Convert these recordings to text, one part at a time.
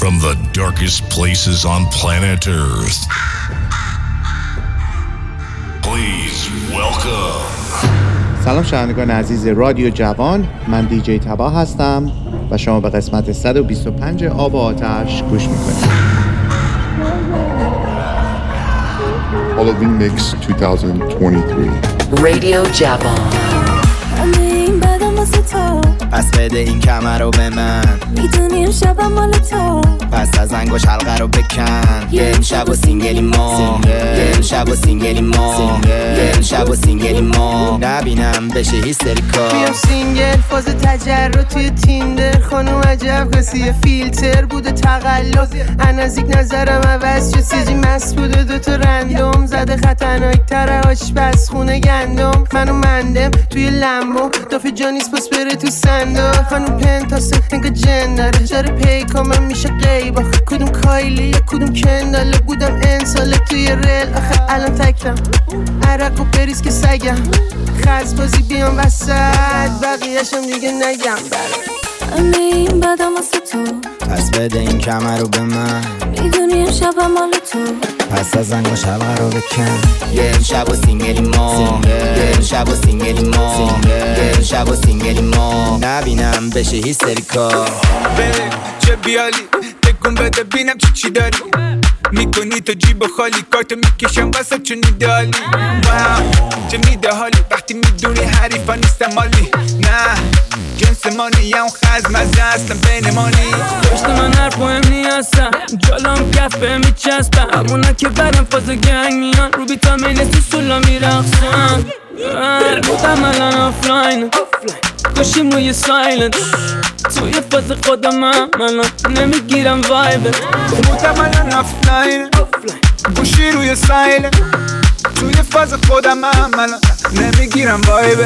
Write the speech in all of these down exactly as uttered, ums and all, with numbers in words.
from the darkest places on planet Earth. Please welcome. سلام شنوندگان عزیز رادیو جوان، من دیجی تبا هستم و شما به قسمت صد و بیست و پنج آب و آتش گوش میکنید. Halloween Mix twenty twenty-three رادیو جوان. پس بده این کمر رو به من، میدونیم شبم مال تو، پس از انگوش حلقه رو بکن. یه امشب و سینگلی ما، یه امشب و سینگلی ما، یه امشب و سینگلی ما، نبینم بشه هیستریکا. بیام سینگل فاز تجرد توی تیندر، خانم عجب کسی فیلتر بوده تقلب. نزدیک نظرم عوض شد، سیجی مست بوده دوتا رندوم زده خطرناک تره آشپز خونه گندم. منو مندم توی لمبو دافی جانیس پاس بره تو صندوق. خانم پنتاسه انگا جن داره جاره پیکا من میشه قیبا. کدوم کایلی یا کدوم کنداله بودم انساله توی ریل. آخه الان تکرم عرق و بریز که سگم خرز بازی بیام وسط بقیهشم دیگه نگم. همه این بدم واسه تو، پس بده این کمر رو به من، میدونیم شبم مال تو، پس از انگوش حلقه رو بکن. یه امشب و سینگلی ما، یه امشب و سینگلی ما، یه امشب و سینگلی ما، نبینم بشه هیستریکا. بره چه بیالی تکون بده بینم چی چی داری میکنی تو جیب خالی، کارتو میکشم واسه چون ایدالی. چه میده حالی وقتی میدونی حریفا نیستم مالی. نه جنس مانی یا اون خز مزه هستم بین مانی. پشت من هر مهم نیستم، جالام کف به میچسبم، همونا که برم فاز گنگ میان رو بیتامین تو سولا میرقصم. بودم الان آفلاین گوشیم روی سایلنت، توی فاز خودم من نمیگیرم وایبه. بودم الان آفلاین گوشی روی سایلنت، توی فاز خودم من نمیگیرم وایبه.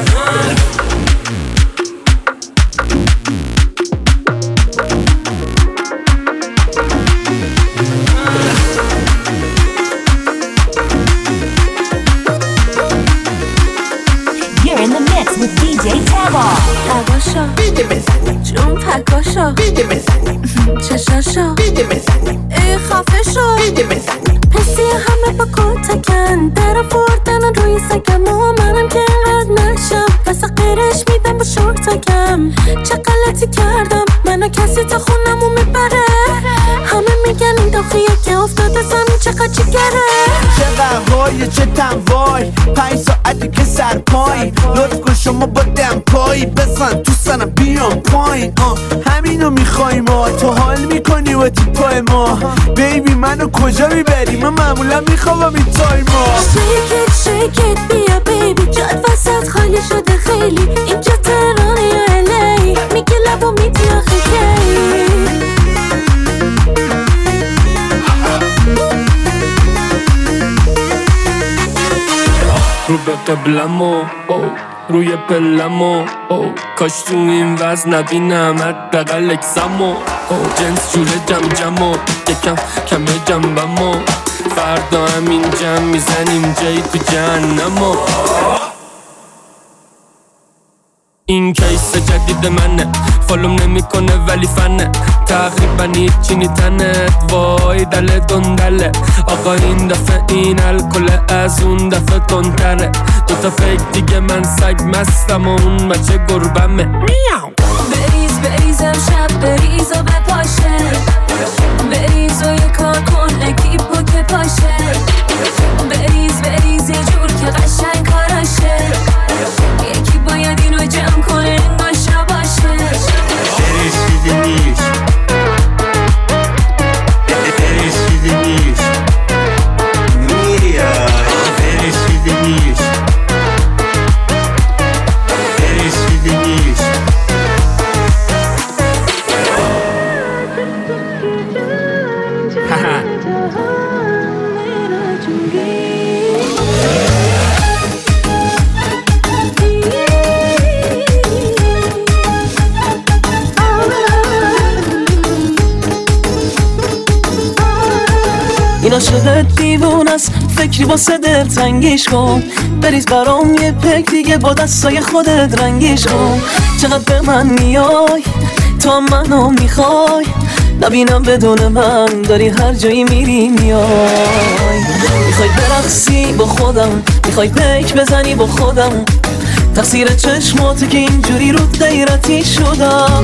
You're in the mix with دی جی Taba. هواشا بیده بزنیم، جون پکاشا بیده بزنیم، چشاشا بیده بزنیم، ای خفه شو بیده بزنیم. پسی همه با کتکن در آوردن روی سگم و منم که رد نشم پس قیرش میدم با شورتکم. چه غلطی کردم منو کسی تا خونمو میبره، همه میگن این داخیه که افتاده زمین چقدر جگره. چه قهوای چه تنوای، پنج ساعتی که سر پای، لطف کن شما با دم پایی بزن تو سنم بیام پایین. همینو میخوایم ما، تو حال میکنی و تیپای ما. بیبی منو کجا میبری، من معمولا میخوام این تایما. شیکت شیکت بیا بیبی، جاد وسط خالی شده خیلی، اینجا تهران یا الی، میگه لبا میدی آخه کی. رو به قبلمو روی پلمو کاش تو این وز نبینم حداقل اکسمو. جنس جوره جم جمو یکم کمه جنبمو، فردا همین جم میزنیم جایی تو جهنمو. این کیس جدید منه، فالوم نمیکنه ولی فنه، تقریبا هیچی نیتنت وای دل دندله. آقا این دفعه این الکل از اون دفعه تندتره، دوتا فیک دیگه من سگ مستم و اون بچه گربمه. بریز بریز امشب بریز و بپاشه، بریز و یه کار کن اکیپو که پاشه، بریز بریز یه جور که قشنگ کاراشه، یکی باید اینو جمع کنه انگار شباشه. بریز چیزی نیست، بریز چیزی نیست، میاد بریز چیزی نیست، بریز چیزی نیست. اینا شده دیوون است، فکری واسه دل تنگیش کن، بریز برام یه پک دیگه با دستای خودت رنگیش کن. چقدر به من میای تا منو میخوای، نبینم بدون من داری هر جایی میری میای. میخوای برقصی با خودم، میخوای پیک بزنی با خودم، تقصیر چشماته که اینجوری رو غیرتی شدم.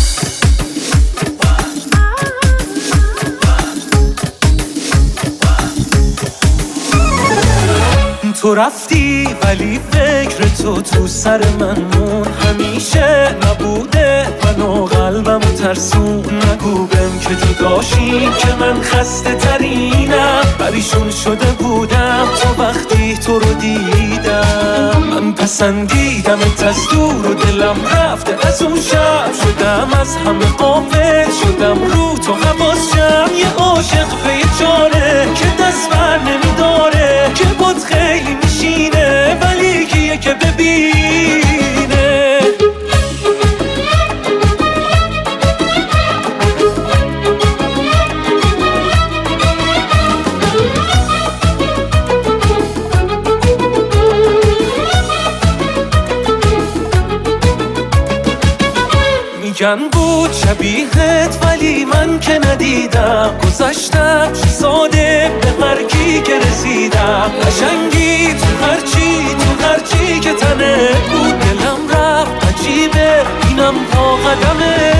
تو رفتی ولی فکر تو تو سر من مون، همیشه نبوده منو قلبم ترسون. نگو بهم که تو داشتی که من خسته ترینم، پریشون شده بودم تو وقتی تو رو دیدم. من پسندیدمت از دور و دلم رفته از اون شب، شدم از همه غافل، شدم رو تو حواسم. یه عاشق به یه جانه که دست بر نمیداره، که بود خیلی میشینه ولی کیه که ببینه. میگن بود شبیهت ولی من که ندیدم، گذاشتم ساده به هرکی که رسیدم. قشنگی تو هرچی تو هرچی که تنه بود، دلم رفت عجیبه اینم پا قدمه.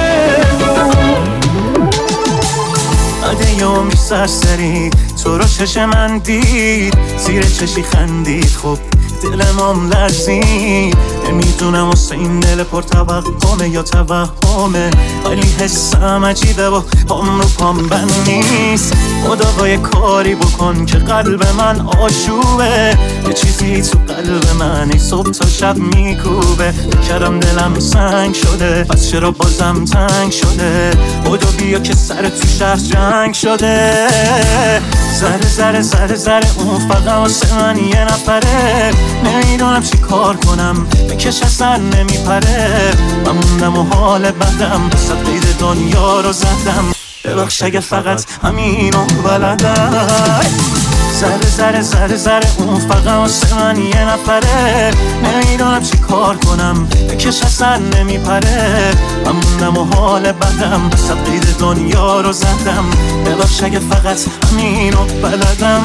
ادیومی سرسری تو رو چش من دید، زیر چشی خندید، خب دلم هم لرزید. نمیدونم واسه این دل پر توقمه یا توهمه، ولی حسم عجیبه و پام رو پام بند نیست. خدا با یه کاری بکن که قلب من آشوبه، یه چیزی تو قلب من ای صبح تا شب میکوبه. کردم دلم سنگ شده پس چرا بازم تنگ شده، خدا بیا که سر تو شهر جنگ شده. زره زره زره زره اون فقط واسه من یه نفره، نمیدونم چی کار کنم بکش اصلا نمیپره. من موندم و حال بدم صد قید دنیا رو زدم، ببخش اگه فقط همینو بلدم. زره زره زره زره اون فقط واسه من یه نفره، نمیدونم چی کار کنم بکش اصلا نمیپره. من موندم و حال بدم صد قید دنیا رو زدم، ببخش اگه فقط همینو بلدم.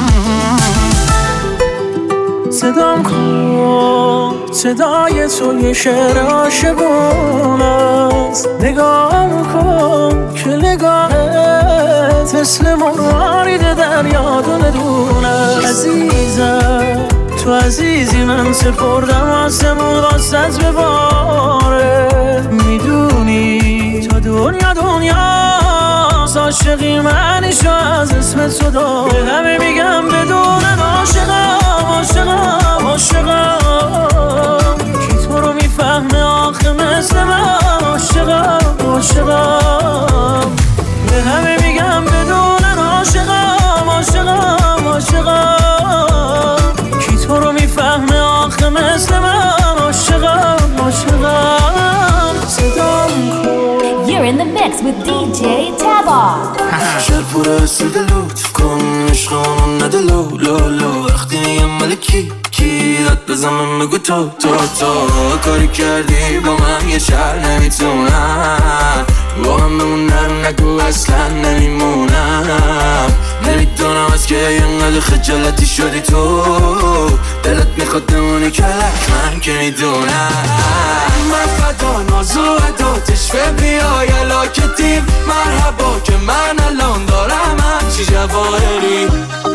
صدام کن صدای تو یه شعر عاشقون است، نگاه کن که نگاهت مثل مروارید دریا دونه دونه. عزیزم تو عزیزی من سپردم آسمون واسط بباره، میدونی تا دنیا دنیا عاشقی منشو از اسم تو دار. به همه میگم بدون عاشقم عاشقم عاشقم، کی تو رو میفهمه آخه مثل من عاشقم عاشقم. به همه میگم بدون عاشقم عاشقم عاشقم، کی تو رو میفهمه آخه مثل من عاشقم عاشقم. صدام کن. You're in the mix with دی جی Taba. شهر پر اسید لطف کن عشقانون نده لو لو لو، وقتی میگم مال کی کی داد بزنم بگو تو تو تو. کاری کردی با من یه شهر نمیتونم، با من بمونم نگو اصلا نمیمونم. نمیدونم از که اینقدر خجالتی شدی تو، دلت میخواد بمونی کلک من که میدونم. من فدا نازو ادا تشفه بیای علاکتیم، مرحبا که من الان دارم همچی جواهری.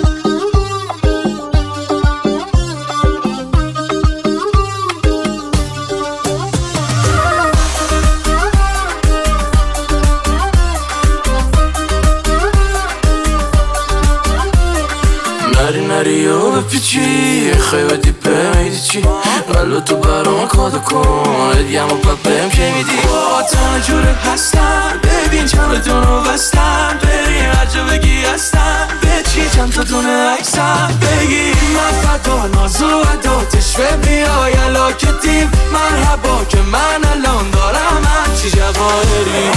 نری نری و بپیچی خیلی دیپه میدی چی، قلو تو برام کادو کن ادیم و پپم که میدی. با تنها جوره هستم ببین چند دونو بستم، بریم هر جا بگی هستم به چی چند تا دونه عکسم بگی. من فدا نازو ادا تشوه بیای علاکتیم، مرحبا که من الان دارم همچی جواهری.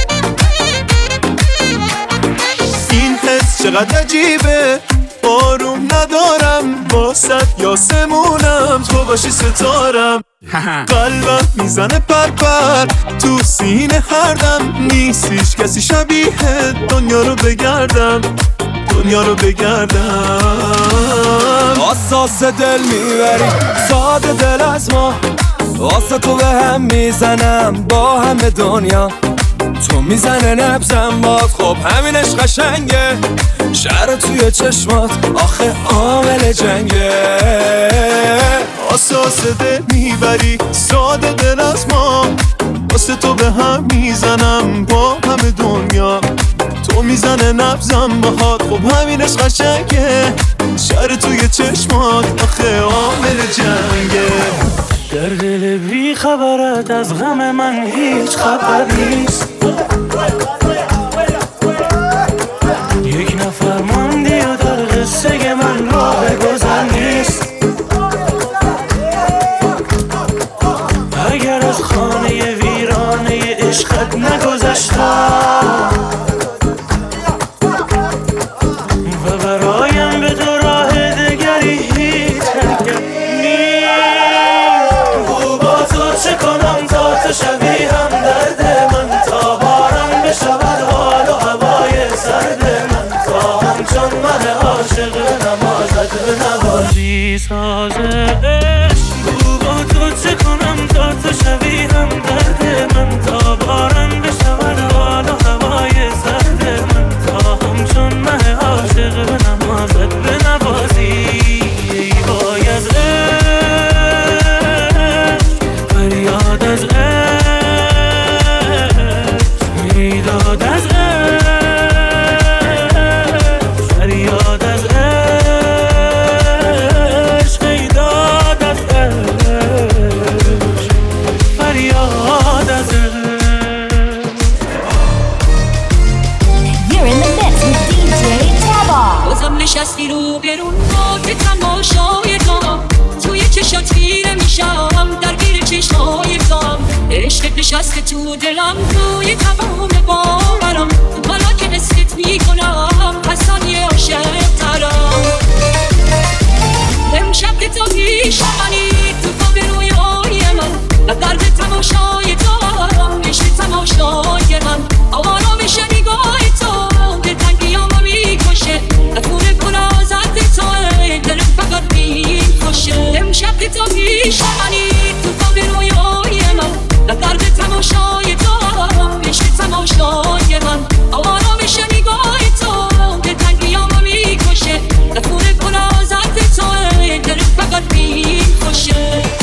چقدر عجیبه بارون ندارم واسط یاسمونم تو باشی ستارم قلبم میزنه پرپر تو سینه هر دم نیستیش کسی شبیه دنیا رو بگردم دنیا رو بگردم اساس دل میبری ساده دل از ما واسه تو به هم میزنم با همه دنیا تو میزنه نبزم باد خب همینش قشنگه شهر توی چشمات آخه عامل جنگه اساس دل میبری ساده دل از ما واسه تو به هم میزنم با همه دنیا تو میزنه نبزم باهات خب همینش قشنگه شهر توی چشمات آخه عامل جنگه در دل بی خبرت از غم من هیچ خبر نیست یک نفر ماندی و در قصه من راه گذر نیست اگر از خانه ویرانه عشقت نگذشتم و برایم به تو راه دگری هیچ حرکت چه کنم تا تو شبیه هم درد من تا بارم بشود حال و هوای سرد من تا همچون من عاشق نمازت به نوازی ساز عشق با تو چه کنم تا تو شبیه هم درد من تا بارم بشود حال و هوای سرد من تا همچون من عاشق به نمازت به نوازی ای وای از فریاد از عشق میداد از عشق فریاد از عشق میداد از عشق فریاد از عشق. You're in the mix with دی جی Taba. بازم نشستی رو برون با که تماشای تو توی چشات خیره میشم درگیر چشمای تو عشق نشسته تو دلم توی تمام باورم حالا که نسیت میکنم حسانی عاشق ترم امشب که تو میشمنی تو خواب رویای من و درد تماشای تو عشق تماشای من آرامش نگاه تو به تنگیامو میکشه نتونه گنازت تو دلم فقط میکشه امشب که تو میشمنی تو خواب رویای من و درد تماشای تو عشق تماشای من آرامش نگاه تو به تنگیامو میکشه نتونه گنازت تو دلم فقط میکشه.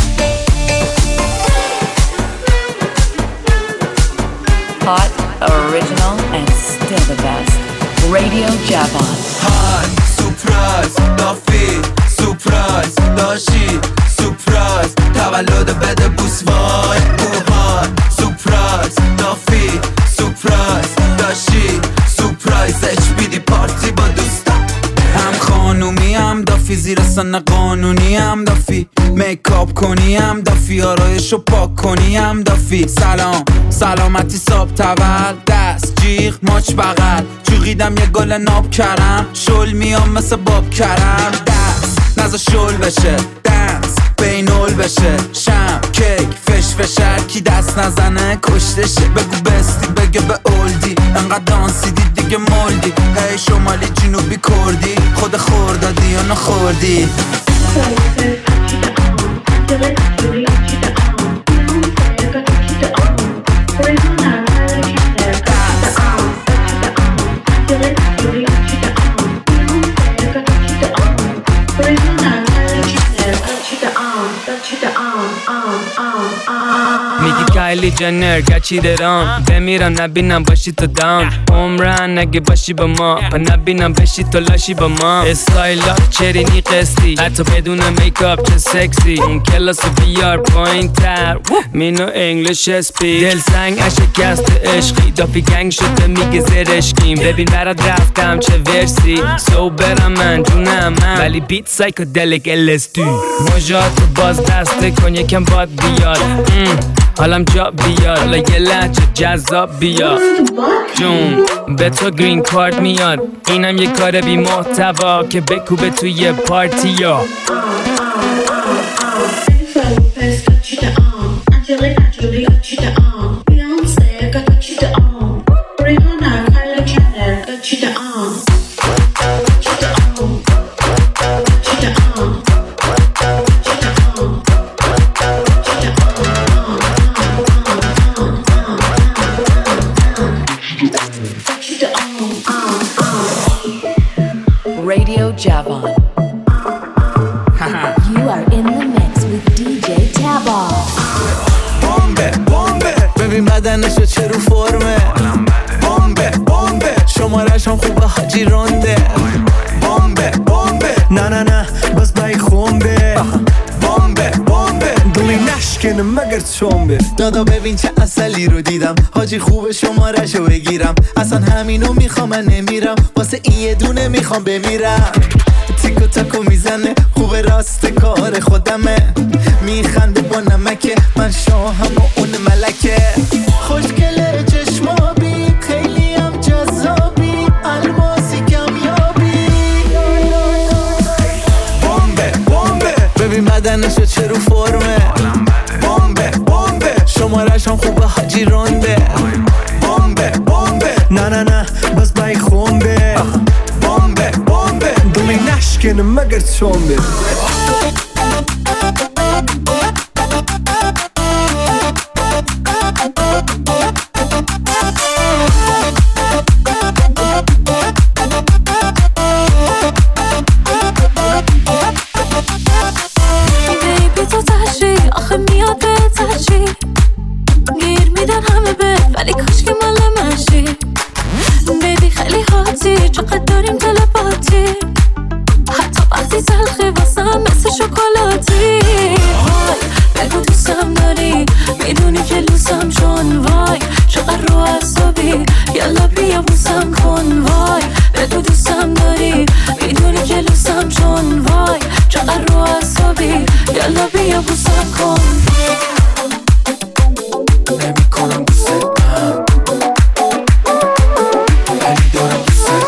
Hot, original, and still the best. Radio Javon. Hi, surprise, دافی surprise داشی surprise تولد بده بوس وای اوهای surprise دافی surprise داشی surprise اچ بی دی پارتی با دوستم هم خانومی هم دافی زیر سن قانونی هم دافی میکاپ کنی هم دافی آرایشو پاک کنی هم دافی سلام سلامتی ساب تول دست جیغ ماچ بغل جوغیدم یه گل ناب کرم شل میام مثل باب کرم دست نزا شل بشه دنس بینول بشه شم کیک فش فشر کی دست نزنه کشتشه بگو بستی بگه به اولدی انقدر دانسیدی دیگه مولدی هی شمالی جنوبی کردی خود خوردادی یا نخوردی میگی کایلی جنر گچی درام بمیرم نبینم باشی تو داون عمرن نگه باشی با ما پا نبینم بشی تو لاشی با ما استایلا چرینی قسطی حتی بدون میکاپ چه سکسی اون کلاس بیار پایین تر مینو انگلیش اسپی دل سنگ اشکست عشقی دافی گنگ شده میگه زرشکیم ببین برات رفتم چه ورسی سو برم من جونم من ولی بیت سایکودلیک ال اس دی مجاتو باز دسته کن یکم باد بیاد حالم جا بیاد حالا یه لحجه جذاب بیاد جون به تو گرین کارت میاد اینم یه کار بی محتوا که بکوبه توی پارتی ها Radio Javon. You are in the mix with دی جی Taba. بمبه بمبه ببین بدنشو چه رو فرمه بمبه بمبه شمارش هم خوبه حاجی رونده بمبه بمبه نه نه نه بس بای خونده بمبه بمبه دلی نشکنه مگر چومبه دادا ببین چه اصلی رو دیدم حاجی خوبه شمارشو بگیرم اصلا همینو میخوام من نمیرم واسه این یه دونه میخوام بمیرم تیکو تاکو میزنه خوبه راست کار خودمه میخنده با نمکه من شاهم و اون ملکه خوشگله چشمابی خیلی هم جذابی الماسی کمیابی بمبه بمبه ببین بدنشو چه رو فرمه بمبه بمبه شمارش هم خوبه حاجی رونده بمبه بمبه نه نه نه بس بای خونده بمبه بمبه دلی نشکنه مگر چومبه بیبی تو تشی آخه میاد به تشی گیر میدن همه به ولی کاش که مال منشی بیبی خیلی حاتی چقدر داریم تلپاتی حتی وقتی تلخی واسم مثل شکلاتی وای بگو دوستم داری میدونی که لوسم شون وای چقدر رو عصبی یالا بیا بوسم کن وای بگو دوستم داری میدونی که لوسم شون وای چقدر رو عصبی یالا بیا بوسم کن نمی کنم دوستم ولی دارم دوستم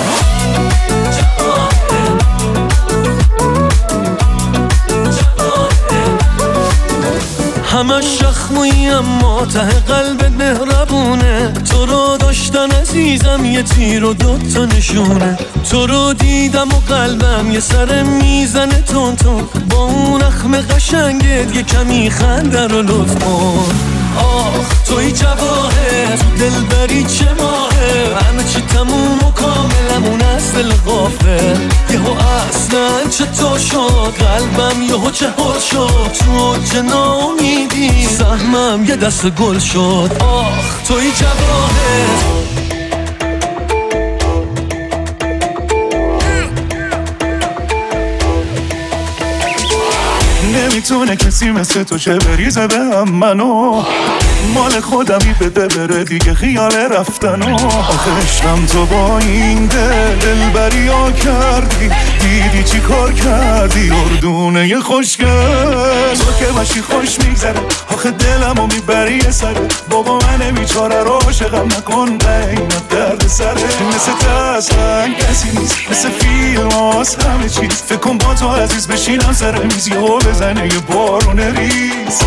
همه شخموی اما ته قلب مهربونه تو رو داشتن عزیزم یه تیر و دوتا نشونه تو رو دیدم و قلبم یه سر میزنه تون تون با اون اخم قشنگت یه کمی خنده رو لطف کن آخ توی جواهر دل بری چه ماهه همه چی تموم و کاملمون از دل غافل یهو اصلا چطور شد قلبم یهو چه حل شد تو جنا امیدی سهمم یه دست گل شد آخ توی جواهر نمیتونه کسی مثل تو چه بریزه به هم منو مال خودمی بده بره دیگه خیال رفتنو آخه عشقم تو با این دل دلبری ها کردی دیدی چی کار کردی اردونه ی خوشگل تو که باشی خوش میگذره آخه دلمو میبری یه سره بابا من بیچاره رو عاشقم نکن قیمت درد سره مثل تسلن کسی نیست مثل فیلم هاست همه چیز فکر کن با تو عزیز بشینم سر میزی و بزنه یه بارون ریز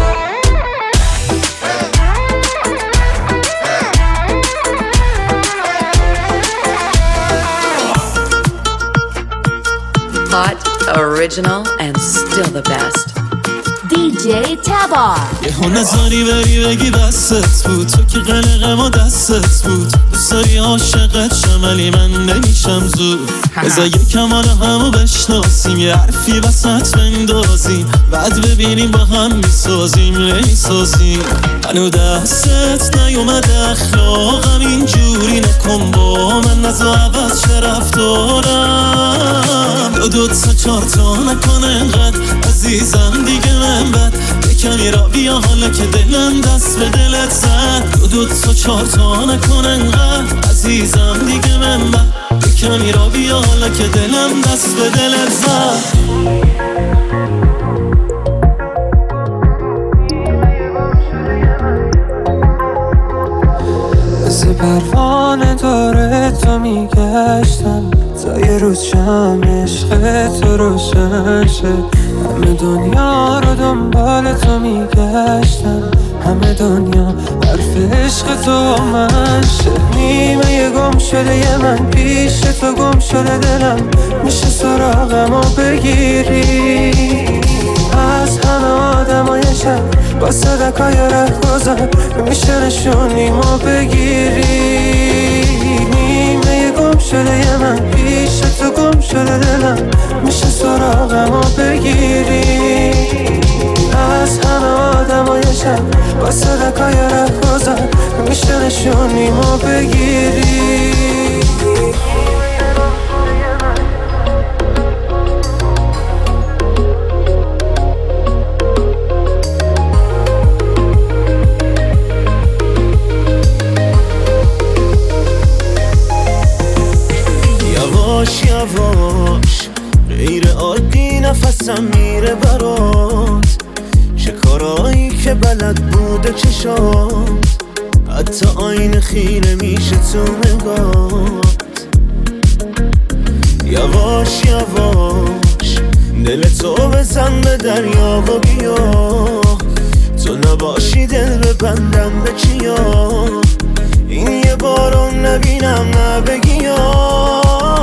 Hot, original, and still the best. دی جی Taba. یهو نظری بری بگی بستت بود تو که قلقه ما دستت بود دوست داری عاشقت شمالی من نمیشم زود بذار یکم حالا همو بشناسیم یه حرفی وسط بندازیم بعد ببینیم با هم میسازیم نمیسازیم هنو دستت نیومده اخلاقم اینجوری نکن با من نزا عوض چه رفتارم دو دو تا چار تا نکن انقدر عزیزم دیگه من بد یکمی را بیا حالا که دلم دست به دلت زد دو دو تا چار تا نکن انقدر عزیزم دیگه من بد یکمی را بیا حالا که دلم دست به دلت زد Yeah. مثل پروانه داره تو میگشتم تا یه روز شم عشق تو روشن شه. همه دنیا رو دنبال تو میگشتم، همه دنیا حرف عشق تو من شه. نیمه یه گم شده یه من پیش تو گم شده دلم، میشه سراغمو بگیری از همه آدمای شب با صدقای ره گذار، میشه نشونیمو بگیری. نیمه یه گم شده یه من پیش تو گم شده دلم، میشه سراغمو بگیری از همه آدمای شب با صدقای ره گذار، میشه نشونیمو بگیری. یواش یواش غیر عادی نفسم میره برات، چه کارایی که بلد بوده چشات، حتی آینه خیره میشه تو نگات. یواش یواش دل تو بزن به دریا و بیا، تو نباشی دل ببندم به کیا، این یه بارو نبینم نبگیا.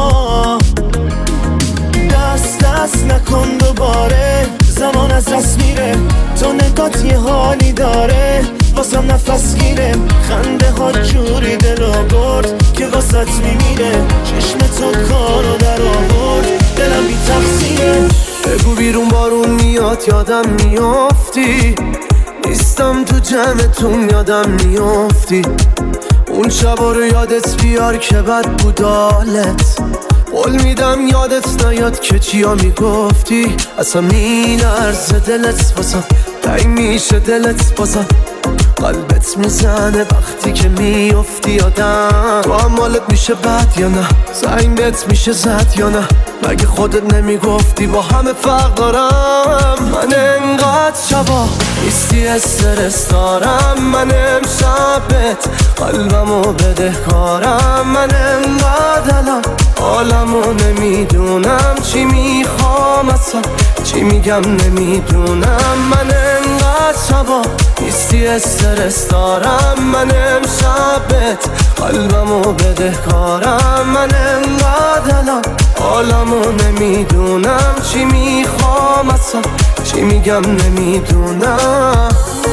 دست دست نکن دوباره، زمان از دست میره، تو نگات یه حالی داره واسم نفس گیره. خنده ها جوری دلو برد که واسط میمیره، چشم تو کارو در آورد دلم بی تقصیره. بگو بیرون بارون میاد یادم میافتی، نیستم تو جمعتون یادم میافتی. اون شبا رو یادت بیار که بد بود حالت، قول میدم یادت نیاد که چیا میگفتی. اصلا میلرزه دلت واسم، تنگ میشه دلت واسم، قلبت میزنه وقتی که میافتی یادم. تو هم حالت میشه بد یا نه، زنگ بهت میشه زد یا نه، مگه خودت نمیگفتی با همه فرق دارم. من انقدر شبا نیستی استرس دارم، من امشبت قلبمو بدهکارم. من انقدر الان حالمو نمیدونم، چی میخوام اصلا چی میگم نمیدونم. من انقدر شبا نیستی استرس دارم، من امشبت قلبمو بدهکارم. من انقدر الان حالمو نمیدونم، چی میخوام اصلا چی میگم نمیدونم.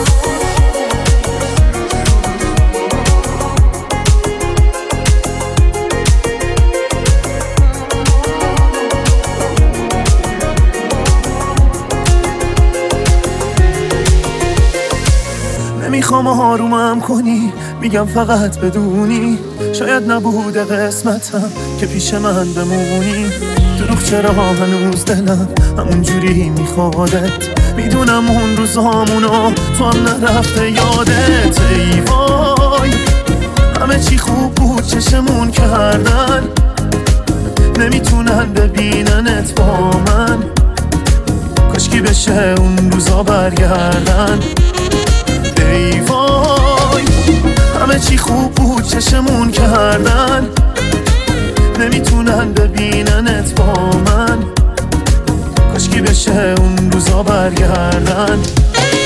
نمیخوام آرومم کنی، میگم فقط بدونی شاید نبوده قسمتم که پیش من بمونی. دروغ چرا هنوز دلم همون جوری میخوادت، میدونم اون روزامونو تو هم نرفته یادت. ای وای همه چی خوب بود چشمون کردن، نمیتونن ببیننت با من، کاشکی بشه اون روزا برگردن. ای وای همه چی خوب بود چشمون کردن، نمیتونن ببیننت با من، کاشکی بشه اون روزا برگردن.